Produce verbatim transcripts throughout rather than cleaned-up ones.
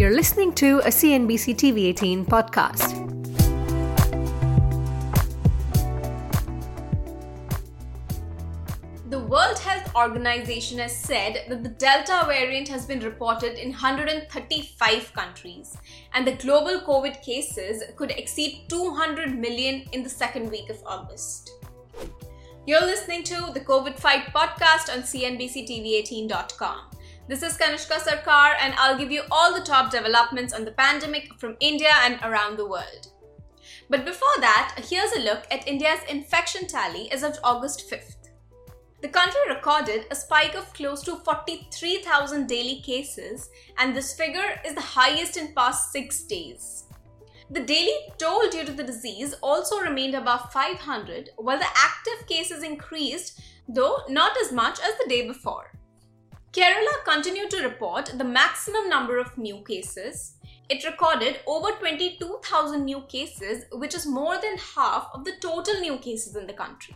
You're listening to a C N B C T V eighteen podcast. The World Health Organization has said that the Delta variant has been reported in one hundred thirty-five countries, and the global COVID cases could exceed two hundred million in the second week of August. You're listening to the COVID Fight podcast on C N B C T V eighteen dot com. This is Kanishka Sarkar, and I'll give you all the top developments on the pandemic from India and around the world. But before that, here's a look at India's infection tally as of August fifth. The country recorded a spike of close to forty-three thousand daily cases, and this figure is the highest in past six days. The daily toll due to the disease also remained above five hundred, while the active cases increased, though not as much as the day before. Kerala continued to report the maximum number of new cases. It recorded over twenty-two thousand new cases, which is more than half of the total new cases in the country.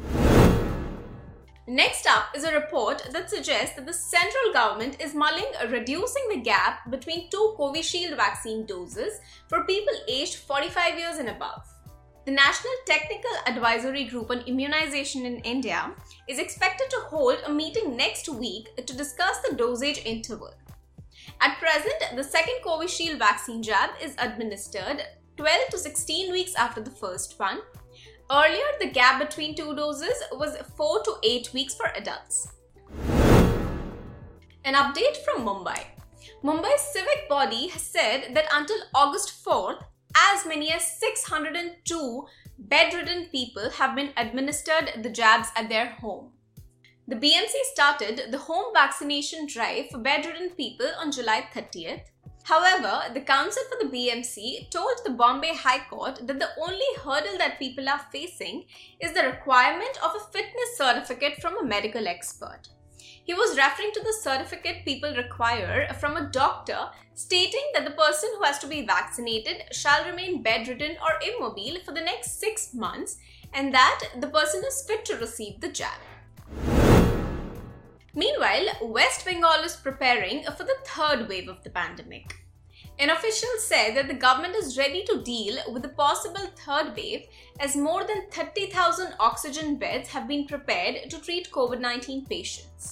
Next up is a report that suggests that the central government is mulling reducing the gap between two Covishield vaccine doses for people aged forty-five years and above. The National Technical Advisory Group on Immunization in India is expected to hold a meeting next week to discuss the dosage interval. At present, the second Covishield vaccine jab is administered twelve to sixteen weeks after the first one. Earlier, the gap between two doses was four to eight weeks for adults. An update from Mumbai. Mumbai's civic body has said that until August fourth, as many as six hundred two bedridden people have been administered the jabs at their home. The B M C started the home vaccination drive for bedridden people on July thirtieth. However, the counsel for the B M C told the Bombay High Court that the only hurdle that people are facing is the requirement of a fitness certificate from a medical expert. He was referring to the certificate people require from a doctor, stating that the person who has to be vaccinated shall remain bedridden or immobile for the next six months and that the person is fit to receive the jab. Meanwhile, West Bengal is preparing for the third wave of the pandemic. An official said that the government is ready to deal with the possible third wave as more than thirty thousand oxygen beds have been prepared to treat COVID nineteen patients.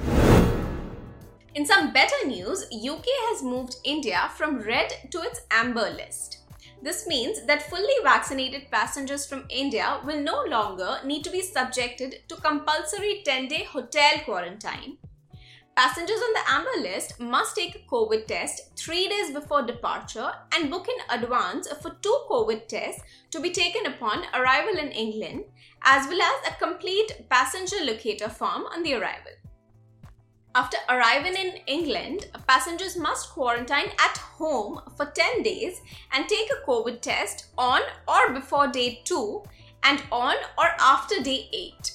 In some better news, U K has moved India from red to its amber list. This means that fully vaccinated passengers from India will no longer need to be subjected to compulsory ten-day hotel quarantine. Passengers on the amber list must take a COVID test three days before departure and book in advance for two COVID tests to be taken upon arrival in England, as well as a complete passenger locator form on the arrival. After arriving in England, passengers must quarantine at home for ten days and take a COVID test on or before day two and on or after day eight.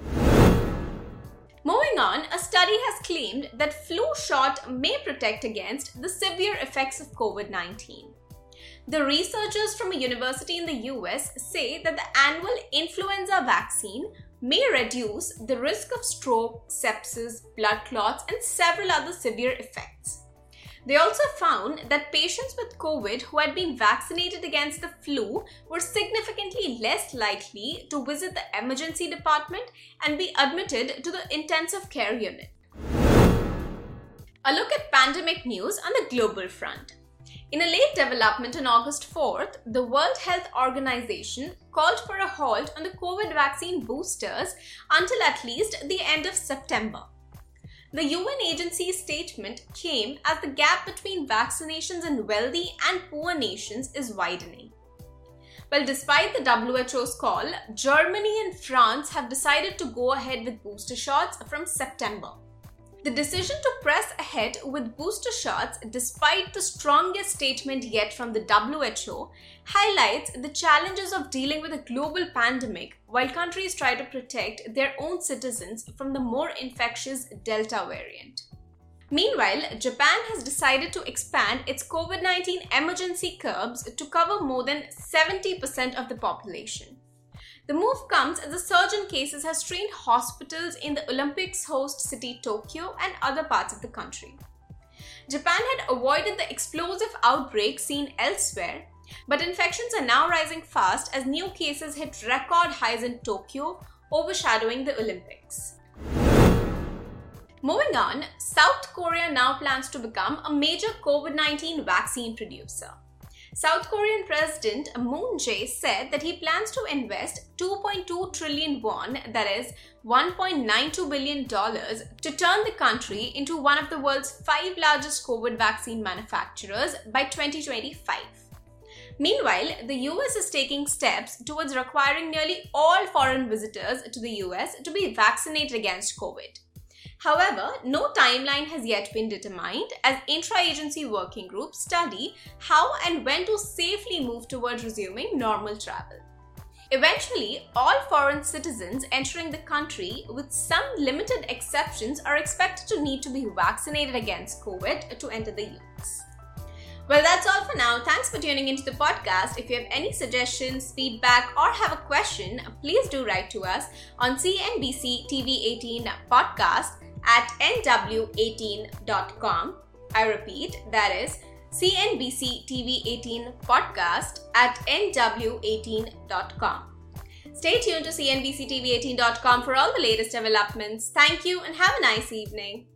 Moving on, a study has claimed that flu shot may protect against the severe effects of COVID nineteen. The researchers from a university in the U S say that the annual influenza vaccine may reduce the risk of stroke, sepsis, blood clots, and several other severe effects. They also found that patients with COVID who had been vaccinated against the flu were significantly less likely to visit the emergency department and be admitted to the intensive care unit. A look at pandemic news on the global front. In a late development on August fourth, the World Health Organization called for a halt on the COVID vaccine boosters until at least the end of September. The U N agency's statement came as the gap between vaccinations in wealthy and poor nations is widening. Well, despite the W H O's call, Germany and France have decided to go ahead with booster shots from September. The decision to press ahead with booster shots, despite the strongest statement yet from the W H O, highlights the challenges of dealing with a global pandemic while countries try to protect their own citizens from the more infectious Delta variant. Meanwhile, Japan has decided to expand its COVID nineteen emergency curbs to cover more than seventy percent of the population. The move comes as a surge in cases has strained hospitals in the Olympics host city Tokyo and other parts of the country. Japan had avoided the explosive outbreak seen elsewhere, but infections are now rising fast as new cases hit record highs in Tokyo, overshadowing the Olympics. Moving on, South Korea now plans to become a major COVID nineteen vaccine producer. South Korean President Moon Jae said that he plans to invest two point two trillion won, that is one point nine two billion dollars, to turn the country into one of the world's five largest COVID vaccine manufacturers by twenty twenty-five. Meanwhile, the U S is taking steps towards requiring nearly all foreign visitors to the U S to be vaccinated against COVID. However, no timeline has yet been determined as intra-agency working groups study how and when to safely move towards resuming normal travel. Eventually, all foreign citizens entering the country, with some limited exceptions, are expected to need to be vaccinated against COVID to enter the U S. Well, that's all for now. Thanks for tuning into the podcast. If you have any suggestions, feedback, or have a question, please do write to us on C N B C T V eighteen podcast at N W eighteen dot com. I repeat, that is C N B C T V eighteen podcast at N W eighteen dot com. Stay tuned to C N B C T V eighteen dot com for all the latest developments. Thank you and have a nice evening.